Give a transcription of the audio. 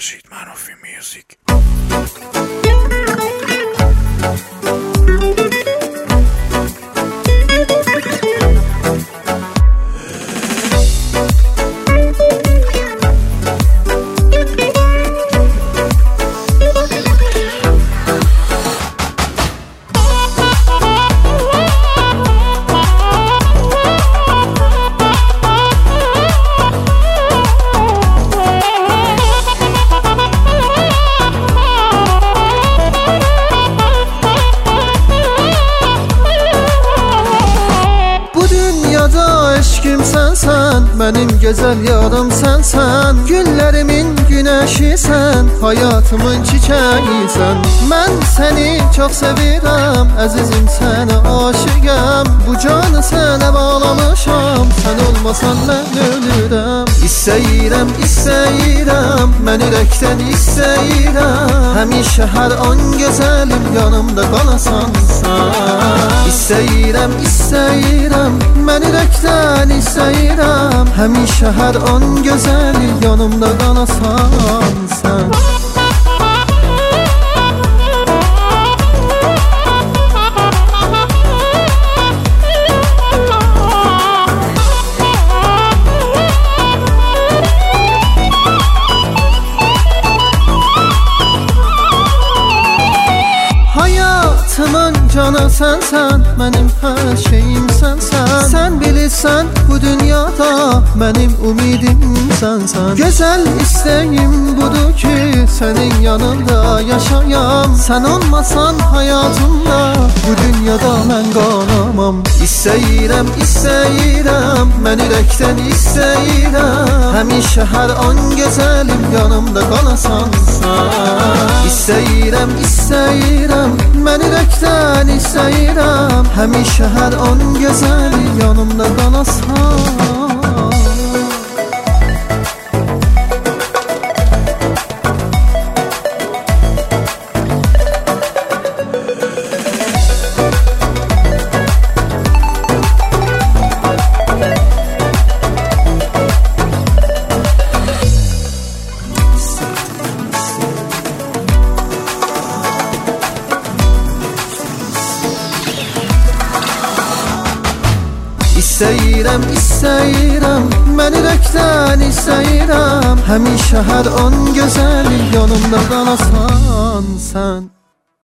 Rashid Marufi Music. Sensen, benim güzel yarım sensen. Günlerimin güneşi sen, hayatımın çiçeği sen. Ben seni çok sevirəm, əzizim sənə aşıqəm. Bu canı sənə bağlamışam, sen olmasan ben ölürəm. İstəyirəm, istəyirəm, mən ürəkdən istəyirəm. Həmişə hər an gözəlim, yanımda qalasan sən. İstəyirəm, istəyirəm, mən ürəkdən istəyirəm. Həmişə hər an gözəli, yanımda qalasan sən. Hayatımın canı sensen, benim her şeyim sensen. Sen bilirsen bu dünyada benim umidim sensen. Güzel isteğim budur ki senin yanında yaşayam. Sen olmasan hayatımda bu dünyada ben qalamam. İstəyirəm, istəyirəm, mən ürəkdən istəyirəm. Həmişə hər an gözəlim, yanımda qalasan sən. İstəyirəm, istəyirəm, mən ürəkdən istəyirəm. Həmişə hər an gözəli, yanımda qalasan. İstəyirəm, istəyirəm, mən ürəkdən istəyirəm. Həmişə hər an gözəli, yanımda qalasan sən.